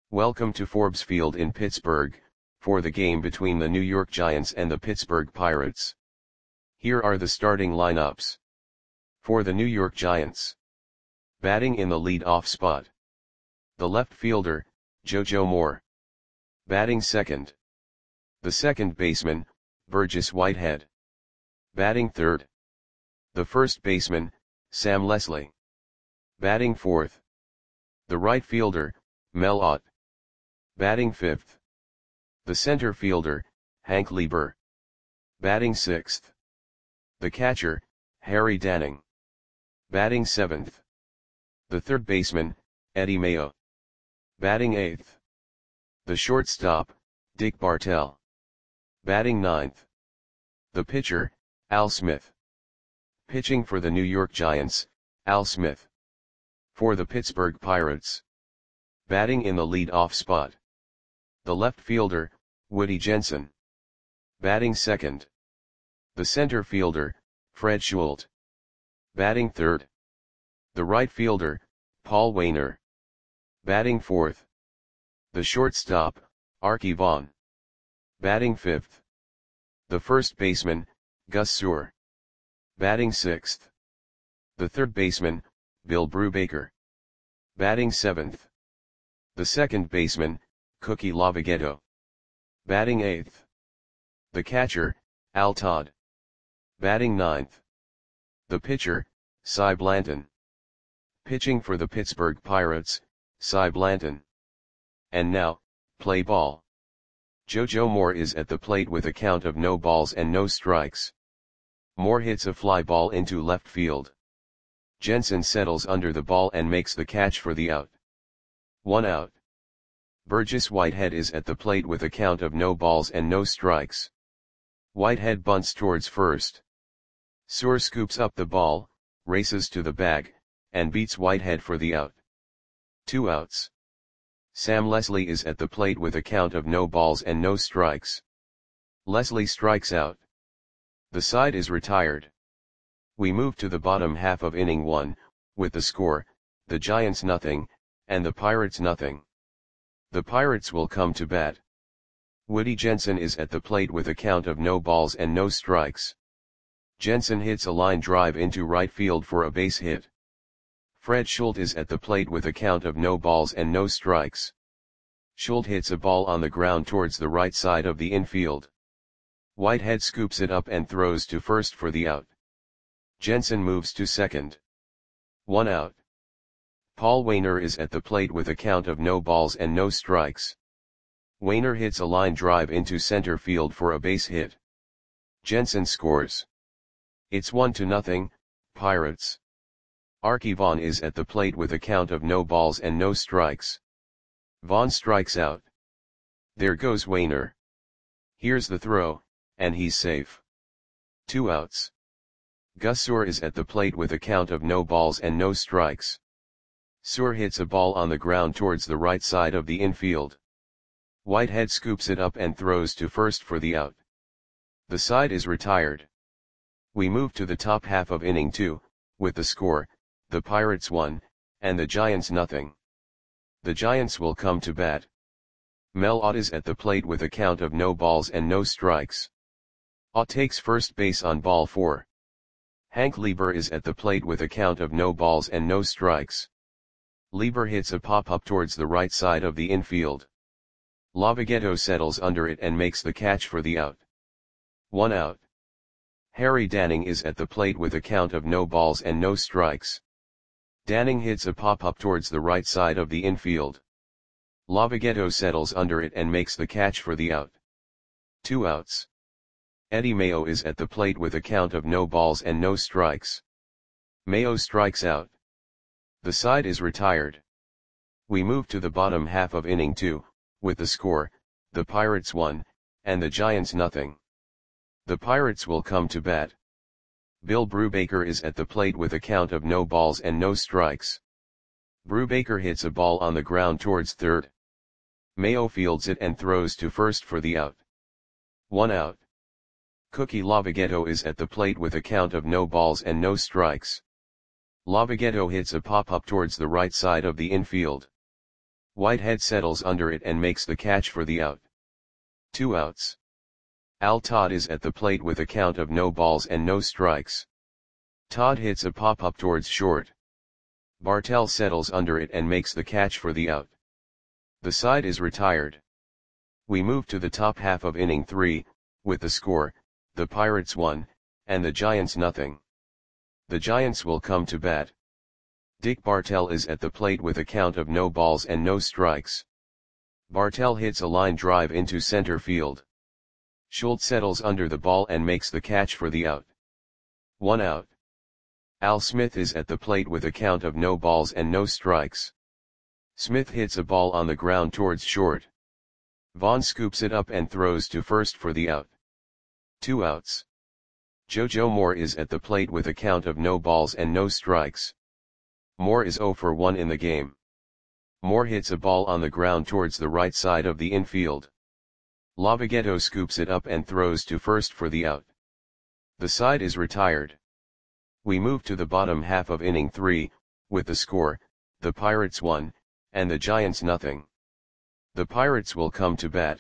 Welcome to Forbes Field in Pittsburgh, for the game between the New York Giants and the Pittsburgh Pirates. Here are the starting lineups. For the New York Giants. Batting in the lead-off spot. The left fielder, JoJo Moore. Batting second. The second baseman, Burgess Whitehead. Batting third. The first baseman, Sam Leslie. Batting fourth. The right fielder, Mel Ott. Batting fifth. The center fielder, Hank Lieber. Batting sixth. The catcher, Harry Danning. Batting seventh. The third baseman, Eddie Mayo. Batting eighth. The shortstop, Dick Bartell. Batting ninth. The pitcher, Al Smith. Pitching for the New York Giants, Al Smith. For the Pittsburgh Pirates. Batting in the lead-off spot. The left fielder, Woody Jensen. Batting second. The center fielder, Fred Schult. Batting third. The right fielder, Paul Waner. Batting fourth. The shortstop, Arky Vaughan. Batting fifth. The first baseman, Gus Suhr. Batting sixth. The third baseman, Bill Brubaker. Batting seventh. The second baseman, Cookie Lavagetto. Batting eighth. The catcher, Al Todd. Batting ninth. The pitcher, Cy Blanton. Pitching for the Pittsburgh Pirates, Cy Blanton. And now, play ball. JoJo Moore is at the plate with a count of no balls and no strikes. Moore hits a fly ball into left field. Jensen settles under the ball and makes the catch for the out. 1 out. Burgess Whitehead is at the plate with a count of no balls and no strikes. Whitehead bunts towards first. Suhr scoops up the ball, races to the bag, and beats Whitehead for the out. 2 outs. Sam Leslie is at the plate with a count of no balls and no strikes. Leslie strikes out. The side is retired. We move to the bottom half of inning 1, with the score, the Giants nothing, and the Pirates nothing. The Pirates will come to bat. Woody Jensen is at the plate with a count of no balls and no strikes. Jensen hits a line drive into right field for a base hit. Fred Schult is at the plate with a count of no balls and no strikes. Schult hits a ball on the ground towards the right side of the infield. Whitehead scoops it up and throws to first for the out. Jensen moves to second. 1 out. Paul Waner is at the plate with a count of no balls and no strikes. Waner hits a line drive into center field for a base hit. Jensen scores. It's 1-0, Pirates. Arky Vaughan is at the plate with a count of no balls and no strikes. Vaughan strikes out. There goes Waner. Here's the throw, and he's safe. 2 outs. Gus Suhr is at the plate with a count of no balls and no strikes. Suhr hits a ball on the ground towards the right side of the infield. Whitehead scoops it up and throws to first for the out. The side is retired. We move to the top half of inning 2, with the score, the Pirates 1, and the Giants nothing. The Giants will come to bat. Mel Ott is at the plate with a count of no balls and no strikes. Ott takes first base on ball 4. Hank Lieber is at the plate with a count of no balls and no strikes. Lieber hits a pop-up towards the right side of the infield. Lavagetto settles under it and makes the catch for the out. 1 out. Harry Danning is at the plate with a count of no balls and no strikes. Danning hits a pop-up towards the right side of the infield. Lavagetto settles under it and makes the catch for the out. 2 outs. Eddie Mayo is at the plate with a count of no balls and no strikes. Mayo strikes out. The side is retired. We move to the bottom half of inning 2, with the score, the Pirates 1, and the Giants nothing. The Pirates will come to bat. Bill Brubaker is at the plate with a count of no balls and no strikes. Brubaker hits a ball on the ground towards third. Mayo fields it and throws to first for the out. 1 out. Cookie Lavagetto is at the plate with a count of no balls and no strikes. Lavagetto hits a pop-up towards the right side of the infield. Whitehead settles under it and makes the catch for the out. 2 outs. Al Todd is at the plate with a count of no balls and no strikes. Todd hits a pop-up towards short. Bartell settles under it and makes the catch for the out. The side is retired. We move to the top half of inning 3, with the score, the Pirates 1, and the Giants nothing. The Giants will come to bat. Dick Bartell is at the plate with a count of no balls and no strikes. Bartell hits a line drive into center field. Schultz settles under the ball and makes the catch for the out. 1 out. Al Smith is at the plate with a count of no balls and no strikes. Smith hits a ball on the ground towards short. Vaughn scoops it up and throws to first for the out. 2 outs. JoJo Moore is at the plate with a count of no balls and no strikes. Moore is 0 for 1 in the game. Moore hits a ball on the ground towards the right side of the infield. Lavogetto scoops it up and throws to first for the out. The side is retired. We move to the bottom half of inning 3, with the score, the Pirates 1, and the Giants nothing. The Pirates will come to bat.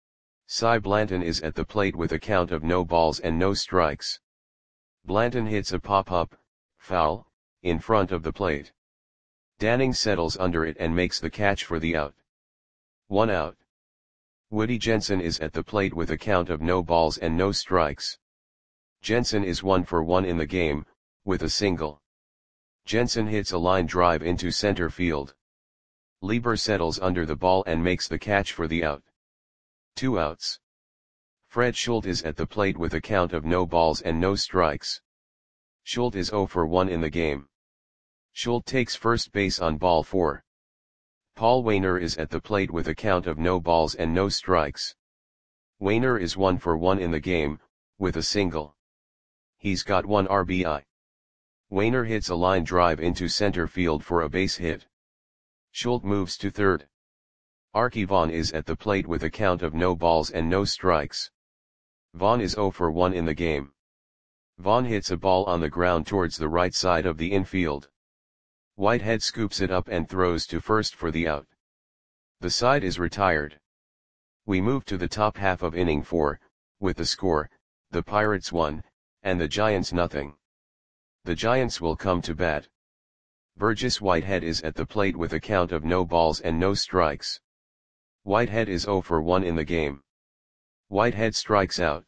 Cy Blanton is at the plate with a count of no balls and no strikes. Blanton hits a pop-up, foul, in front of the plate. Danning settles under it and makes the catch for the out. 1 out. Woody Jensen is at the plate with a count of no balls and no strikes. Jensen is 1 for 1 in the game, with a single. Jensen hits a line drive into center field. Lieber settles under the ball and makes the catch for the out. 2 outs. Fred Schultz is at the plate with a count of no balls and no strikes. Schultz is 0 for 1 in the game. Schultz takes first base on ball 4. Paul Waner is at the plate with a count of no balls and no strikes. Waner is 1 for 1 in the game, with a single. He's got 1 RBI. Waner hits a line drive into center field for a base hit. Schultz moves to third. Archie Vaughn is at the plate with a count of no balls and no strikes. Vaughn is 0 for 1 in the game. Vaughn hits a ball on the ground towards the right side of the infield. Whitehead scoops it up and throws to first for the out. The side is retired. We move to the top half of inning 4, with the score, the Pirates 1, and the Giants nothing. The Giants will come to bat. Burgess Whitehead is at the plate with a count of no balls and no strikes. Whitehead is 0 for 1 in the game. Whitehead strikes out.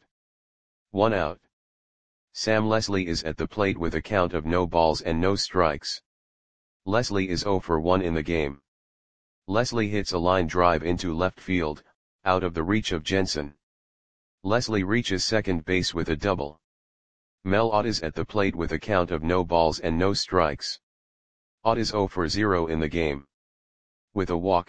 1 out. Sam Leslie is at the plate with a count of no balls and no strikes. Leslie is 0 for 1 in the game. Leslie hits a line drive into left field, out of the reach of Jensen. Leslie reaches second base with a double. Mel Ott is at the plate with a count of no balls and no strikes. Ott is 0 for 0 in the game. With a walk.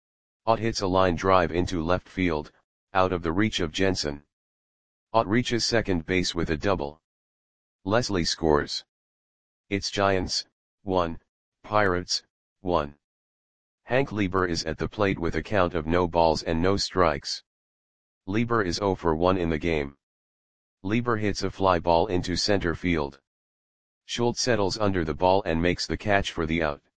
Ott hits a line drive into left field, out of the reach of Jensen. Ott reaches second base with a double. Leslie scores. It's Giants, 1, Pirates, 1. Hank Lieber is at the plate with a count of no balls and no strikes. Lieber is 0 for 1 in the game. Lieber hits a fly ball into center field. Schultz settles under the ball and makes the catch for the out.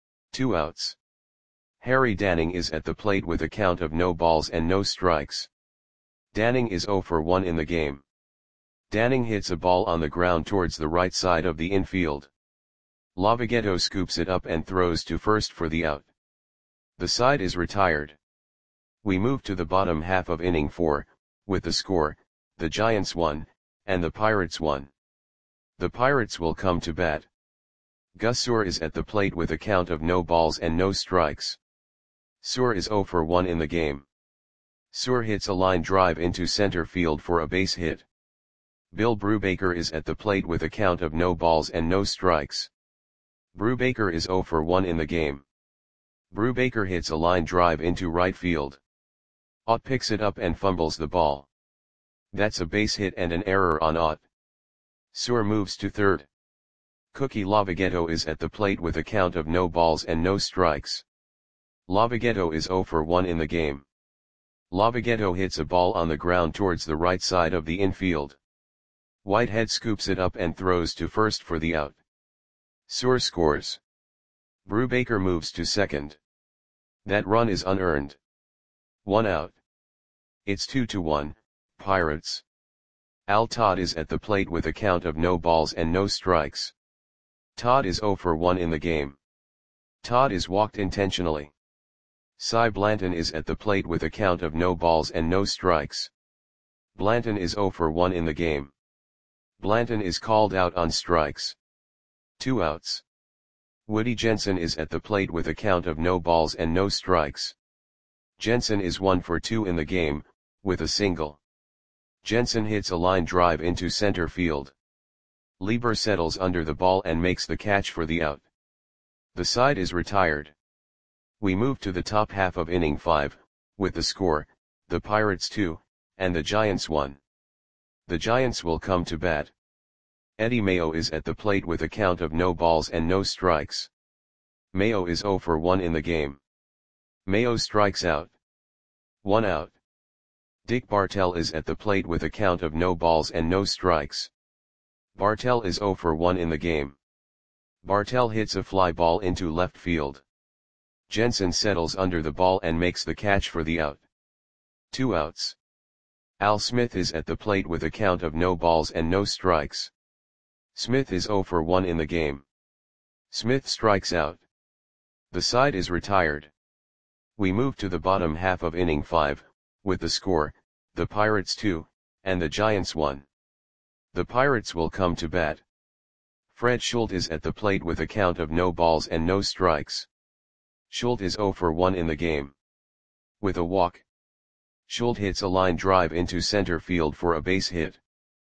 2 outs. Harry Danning is at the plate with a count of no balls and no strikes. Danning is 0 for 1 in the game. Danning hits a ball on the ground towards the right side of the infield. Lavogetto scoops it up and throws to first for the out. The side is retired. We move to the bottom half of inning 4, with the score, the Giants 1, and the Pirates 1. The Pirates will come to bat. Gus Suhr is at the plate with a count of no balls and no strikes. Suhr is 0 for 1 in the game. Suhr hits a line drive into center field for a base hit. Bill Brubaker is at the plate with a count of no balls and no strikes. Brubaker is 0 for 1 in the game. Brubaker hits a line drive into right field. Ott picks it up and fumbles the ball. That's a base hit and an error on Ott. Suhr moves to third. Cookie Lavogetto is at the plate with a count of no balls and no strikes. Lavogetto is 0 for 1 in the game. Lavogetto hits a ball on the ground towards the right side of the infield. Whitehead scoops it up and throws to first for the out. Suhr scores. Brubaker moves to second. That run is unearned. 1 out. It's 2-1, Pirates. Al Todd is at the plate with a count of no balls and no strikes. Todd is 0 for 1 in the game. Todd is walked intentionally. Cy Blanton is at the plate with a count of no balls and no strikes. Blanton is 0 for 1 in the game. Blanton is called out on strikes. 2 outs. Woody Jensen is at the plate with a count of no balls and no strikes. Jensen is 1 for 2 in the game, with a single. Jensen hits a line drive into center field. Lieber settles under the ball and makes the catch for the out. The side is retired. We move to the top half of inning 5, with the score, the Pirates 2, and the Giants 1. The Giants will come to bat. Eddie Mayo is at the plate with a count of no balls and no strikes. Mayo is 0 for 1 in the game. Mayo strikes out. 1 out. Dick Bartell is at the plate with a count of no balls and no strikes. Bartell is 0 for 1 in the game. Bartell hits a fly ball into left field. Jensen settles under the ball and makes the catch for the out. 2 outs. Al Smith is at the plate with a count of no balls and no strikes. Smith is 0 for 1 in the game. Smith strikes out. The side is retired. We move to the bottom half of inning 5, with the score, the Pirates 2, and the Giants 1. The Pirates will come to bat. Fred Schultz is at the plate with a count of no balls and no strikes. Schultz is 0 for 1 in the game. With a walk, Schultz hits a line drive into center field for a base hit.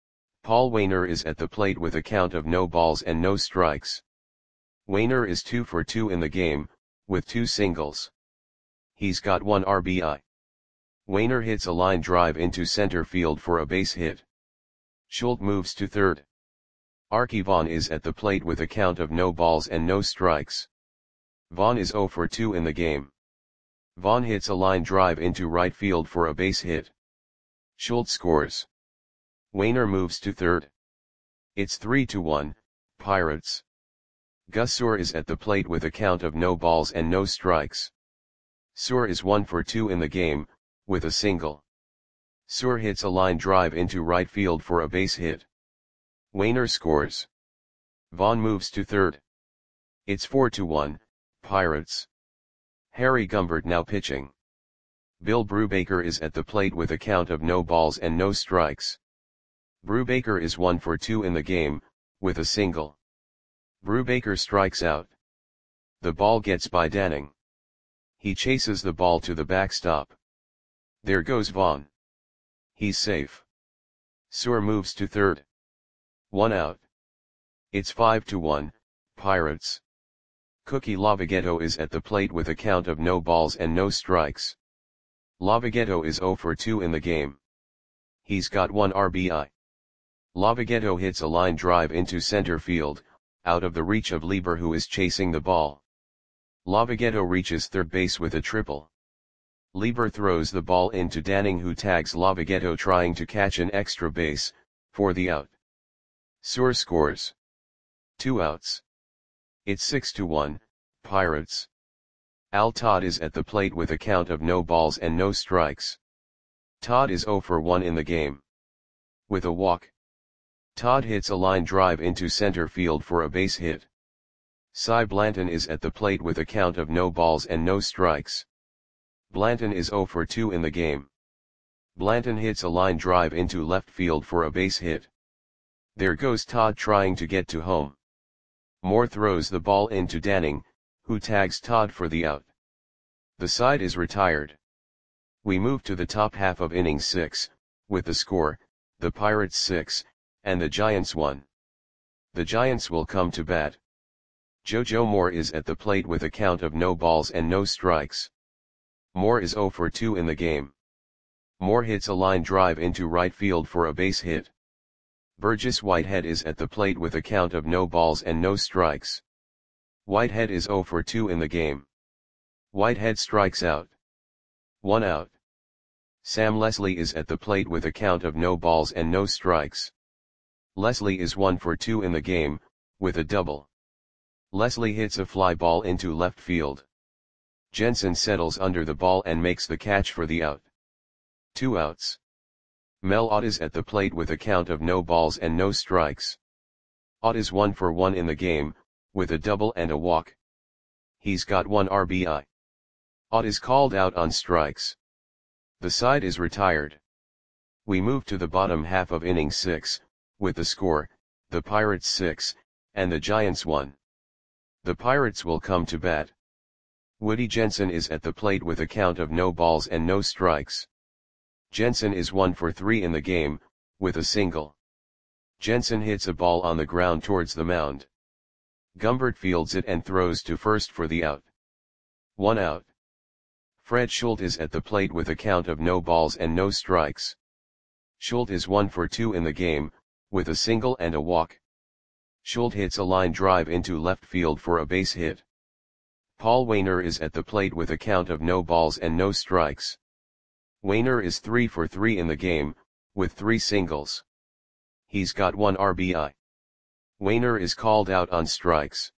Paul Waner is at the plate with a count of no balls and no strikes. Waner is 2 for 2 in the game, with 2 singles. He's got 1 RBI. Waner hits a line drive into center field for a base hit. Schultz moves to third. Archie Vaughn is at the plate with a count of no balls and no strikes. Vaughn is 0 for 2 in the game. Vaughn hits a line drive into right field for a base hit. Schultz scores. Waner moves to third. It's 3-1, Pirates. Gus Suhr is at the plate with a count of no balls and no strikes. Suhr is 1 for 2 in the game, with a single. Suhr hits a line drive into right field for a base hit. Waner scores. Vaughn moves to third. It's 4-1, Pirates. Harry Gumbert now pitching. Bill Brubaker is at the plate with a count of no balls and no strikes. Brubaker is 1 for 2 in the game, with a single. Brubaker strikes out. The ball gets by Danning. He chases the ball to the backstop. There goes Vaughn. He's safe. Suhr moves to third. 1 out. It's 5-1, Pirates. Cookie Lavagetto is at the plate with a count of no balls and no strikes. Lavagetto is 0 for 2 in the game. He's got 1 RBI. Lavagetto hits a line drive into center field, out of the reach of Lieber who is chasing the ball. Lavagetto reaches third base with a triple. Lieber throws the ball into Danning who tags Lavagetto trying to catch an extra base, for the out. Suhr scores. 2 outs. It's 6-1, Pirates. Al Todd is at the plate with a count of no balls and no strikes. Todd is 0 for 1 in the game. With a walk, Todd hits a line drive into center field for a base hit. Cy Blanton is at the plate with a count of no balls and no strikes. Blanton is 0 for 2 in the game. Blanton hits a line drive into left field for a base hit. There goes Todd trying to get to home. Moore throws the ball into Danning, who tags Todd for the out. The side is retired. We move to the top half of inning 6, with the score, the Pirates 6, and the Giants 1. The Giants will come to bat. JoJo Moore is at the plate with a count of no balls and no strikes. Moore is 0 for 2 in the game. Moore hits a line drive into right field for a base hit. Burgess Whitehead is at the plate with a count of no balls and no strikes. Whitehead is 0 for 2 in the game. Whitehead strikes out. 1 out. Sam Leslie is at the plate with a count of no balls and no strikes. Leslie is 1 for 2 in the game, with a double. Leslie hits a fly ball into left field. Jensen settles under the ball and makes the catch for the out. 2 outs. Mel Ott is at the plate with a count of no balls and no strikes. Ott is 1 for 1 in the game, with a double and a walk. He's got 1 RBI. Ott is called out on strikes. The side is retired. We move to the bottom half of inning 6, with the score, the Pirates 6, and the Giants 1. The Pirates will come to bat. Woody Jensen is at the plate with a count of no balls and no strikes. Jensen is 1 for 3 in the game, with a single. Jensen hits a ball on the ground towards the mound. Gumbert fields it and throws to first for the out. 1 out. Fred Schultz is at the plate with a count of no balls and no strikes. Schultz is 1 for 2 in the game, with a single and a walk. Schultz hits a line drive into left field for a base hit. Paul Waner is at the plate with a count of no balls and no strikes. Waner is 3 for 3 in the game, with 3 singles. He's got 1 RBI. Waner is called out on strikes.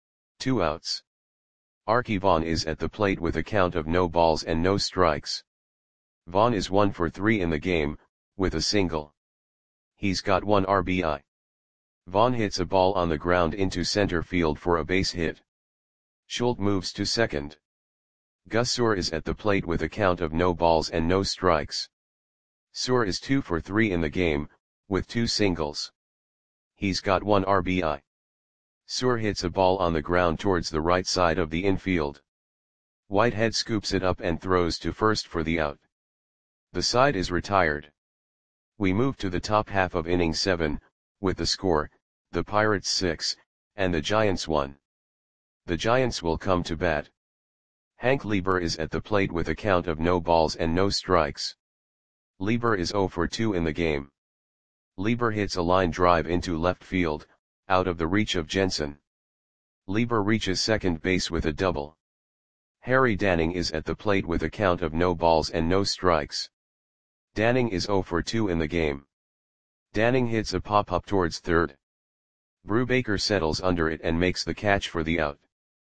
2 outs. Arky Vaughan is at the plate with a count of no balls and no strikes. Vaughan is 1 for 3 in the game, with a single. He's got 1 RBI. Vaughan hits a ball on the ground into center field for a base hit. Schultz moves to second. Gus Suhr is at the plate with a count of no balls and no strikes. Suhr is 2 for 3 in the game, with 2 singles. He's got 1 RBI. Suhr hits a ball on the ground towards the right side of the infield. Whitehead scoops it up and throws to first for the out. The side is retired. We move to the top half of inning 7, with the score, the Pirates 6, and the Giants 1. The Giants will come to bat. Hank Lieber is at the plate with a count of no balls and no strikes. Lieber is 0 for 2 in the game. Lieber hits a line drive into left field, out of the reach of Jensen. Lieber reaches second base with a double. Harry Danning is at the plate with a count of no balls and no strikes. Danning is 0 for 2 in the game. Danning hits a pop-up towards third. Brubaker settles under it and makes the catch for the out.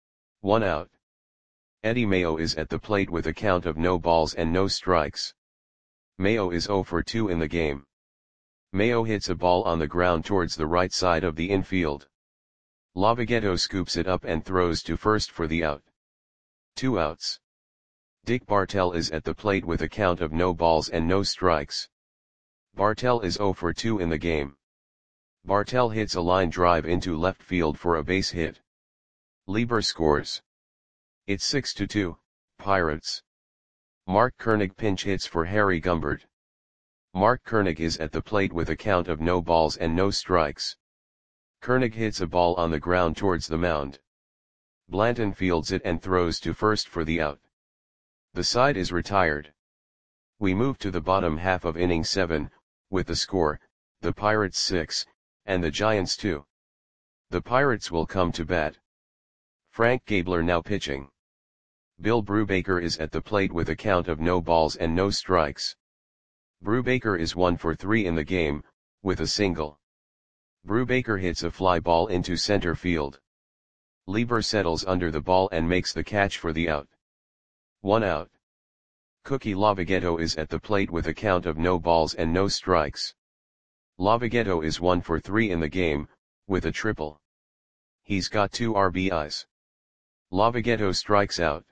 1 out. Eddie Mayo is at the plate with a count of no balls and no strikes. Mayo is 0 for 2 in the game. Mayo hits a ball on the ground towards the right side of the infield. Lavogetto scoops it up and throws to first for the out. 2 outs. Dick Bartell is at the plate with a count of no balls and no strikes. Bartell is 0 for 2 in the game. Bartell hits a line drive into left field for a base hit. Lieber scores. It's 6-2, Pirates. Mark Koenig pinch hits for Harry Gumbert. Mark Koenig is at the plate with a count of no balls and no strikes. Koenig hits a ball on the ground towards the mound. Blanton fields it and throws to first for the out. The side is retired. We move to the bottom half of inning 7, with the score, the Pirates 6, and the Giants 2. The Pirates will come to bat. Frank Gabler now pitching. Bill Brubaker is at the plate with a count of no balls and no strikes. Brubaker is 1 for 3 in the game, with a single. Brubaker hits a fly ball into center field. Lieber settles under the ball and makes the catch for the out. 1 out. Cookie Lavogetto is at the plate with a count of no balls and no strikes. Lavogetto is 1 for 3 in the game, with a triple. He's got 2 RBIs. Lavogetto strikes out.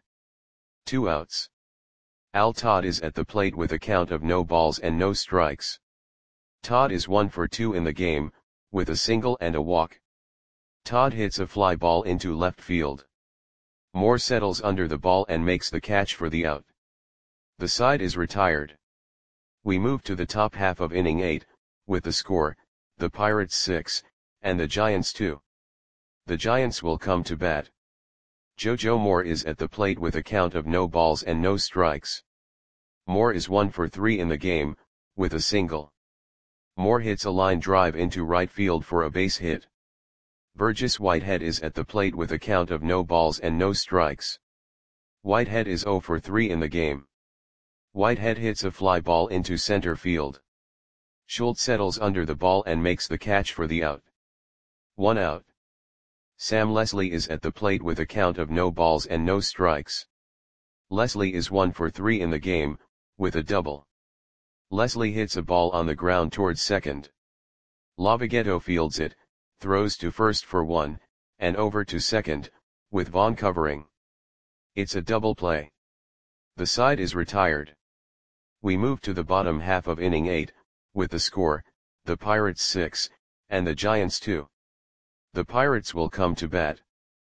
2 outs. Al Todd is at the plate with a count of no balls and no strikes. Todd is 1 for 2 in the game, with a single and a walk. Todd hits a fly ball into left field. Moore settles under the ball and makes the catch for the out. The side is retired. We move to the top half of inning 8, with the score, the Pirates 6, and the Giants 2. The Giants will come to bat. JoJo Moore is at the plate with a count of no balls and no strikes. Moore is 1 for 3 in the game, with a single. Moore hits a line drive into right field for a base hit. Burgess Whitehead is at the plate with a count of no balls and no strikes. Whitehead is 0 for 3 in the game. Whitehead hits a fly ball into center field. Schultz settles under the ball and makes the catch for the out. 1 out. Sam Leslie is at the plate with a count of no balls and no strikes. Leslie is 1 for 3 in the game, with a double. Leslie hits a ball on the ground towards second. Lavagetto fields it, throws to first for 1, and over to second, with Vaughn covering. It's a double play. The side is retired. We move to the bottom half of inning 8, with the score, the Pirates 6, and the Giants 2. The Pirates will come to bat.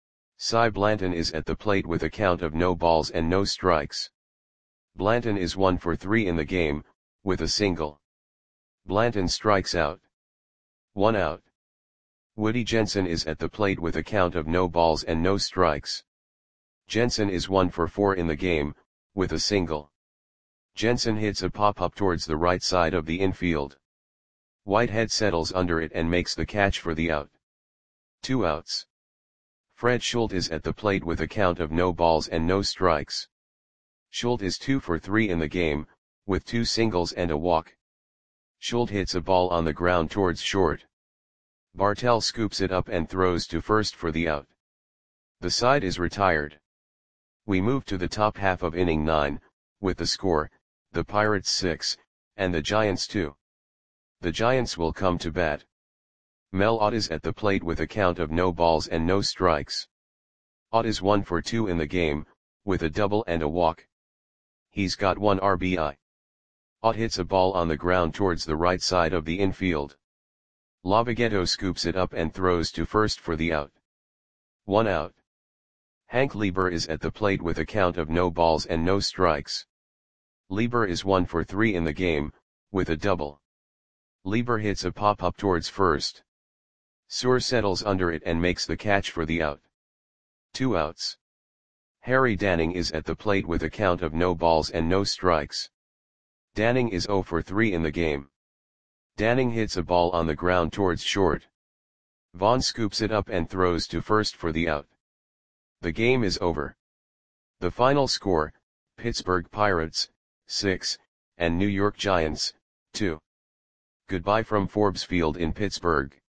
Cy Blanton is at the plate with a count of no balls and no strikes. Blanton is 1 for 3 in the game, with a single. Blanton strikes out. 1 out. Woody Jensen is at the plate with a count of no balls and no strikes. Jensen is 1 for 4 in the game, with a single. Jensen hits a pop-up towards the right side of the infield. Whitehead settles under it and makes the catch for the out. 2 outs. Fred Schultz is at the plate with a count of no balls and no strikes. Schultz is 2 for 3 in the game, with 2 singles and a walk. Schultz hits a ball on the ground towards short. Bartell scoops it up and throws to first for the out. The side is retired. We move to the top half of inning 9, with the score, the Pirates 6, and the Giants 2. The Giants will come to bat. Mel Ott is at the plate with a count of no balls and no strikes. Ott is 1 for 2 in the game, with a double and a walk. He's got 1 RBI. Ott hits a ball on the ground towards the right side of the infield. Lavagetto scoops it up and throws to first for the out. 1 out. Hank Lieber is at the plate with a count of no balls and no strikes. Lieber is 1 for 3 in the game, with a double. Lieber hits a pop-up towards first. Suhr settles under it and makes the catch for the out. 2 outs. Harry Danning is at the plate with a count of no balls and no strikes. Danning is 0 for 3 in the game. Danning hits a ball on the ground towards short. Vaughn scoops it up and throws to first for the out. The game is over. The final score, Pittsburgh Pirates, 6, and New York Giants, 2. Goodbye from Forbes Field in Pittsburgh.